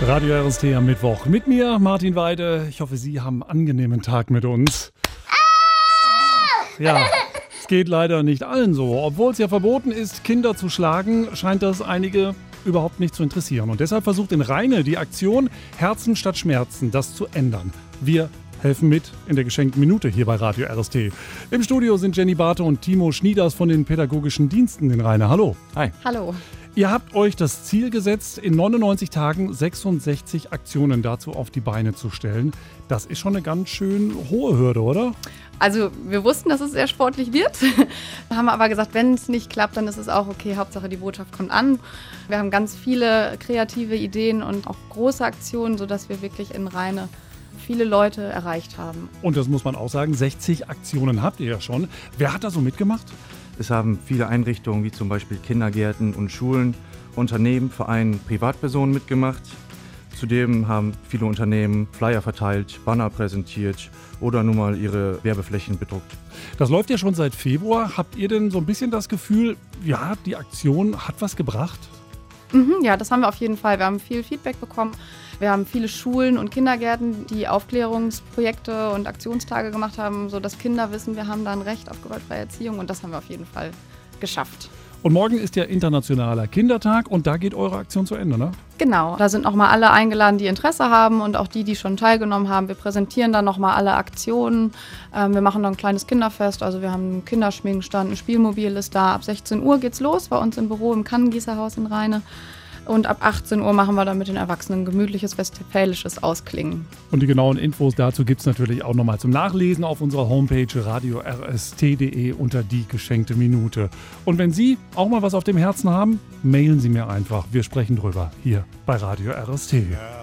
Radio RST am Mittwoch. Mit mir, Martin Weide. Ich hoffe, Sie haben einen angenehmen Tag mit uns. Ja, es geht leider nicht allen so. Obwohl es ja verboten ist, Kinder zu schlagen, scheint das einige überhaupt nicht zu interessieren. Und deshalb versucht in Rheine die Aktion Herzen statt Schmerzen, das zu ändern. Wir helfen mit in der geschenkten Minute hier bei Radio RST. Im Studio sind Jenny Barthe und Timo Schnieders von den pädagogischen Diensten in Rheine. Hallo. Hi. Hallo. Ihr habt euch das Ziel gesetzt, in 99 Tagen 66 Aktionen dazu auf die Beine zu stellen. Das ist schon eine ganz schön hohe Hürde, oder? Also wir wussten, dass es sehr sportlich wird, haben aber gesagt, wenn es nicht klappt, dann ist es auch okay. Hauptsache die Botschaft kommt an. Wir haben ganz viele kreative Ideen und auch große Aktionen, sodass wir wirklich in Rheine viele Leute erreicht haben. Und das muss man auch sagen, 60 Aktionen habt ihr ja schon. Wer hat da so mitgemacht? Es haben viele Einrichtungen wie zum Beispiel Kindergärten und Schulen, Unternehmen, Vereine, Privatpersonen mitgemacht. Zudem haben viele Unternehmen Flyer verteilt, Banner präsentiert oder nun mal ihre Werbeflächen bedruckt. Das läuft ja schon seit Februar. Habt ihr denn so ein bisschen das Gefühl, ja, die Aktion hat was gebracht? Ja, das haben wir auf jeden Fall. Wir haben viel Feedback bekommen. Wir haben viele Schulen und Kindergärten, die Aufklärungsprojekte und Aktionstage gemacht haben, sodass Kinder wissen, wir haben da ein Recht auf gewaltfreie Erziehung und das haben wir auf jeden Fall geschafft. Und morgen ist ja Internationaler Kindertag und da geht eure Aktion zu Ende, ne? Genau, da sind nochmal alle eingeladen, die Interesse haben und auch die schon teilgenommen haben. Wir präsentieren dann nochmal alle Aktionen. Wir machen dann ein kleines Kinderfest, also wir haben einen Kinderschminkenstand, ein Spielmobil ist da. Ab 16 Uhr geht's los bei uns im Büro im Kannengießerhaus in Rheine. Und ab 18 Uhr machen wir dann mit den Erwachsenen ein gemütliches westfälisches Ausklingen. Und die genauen Infos dazu gibt es natürlich auch nochmal zum Nachlesen auf unserer Homepage radiorst.de unter die geschenkte Minute. Und wenn Sie auch mal was auf dem Herzen haben, mailen Sie mir einfach. Wir sprechen drüber hier bei Radio RST.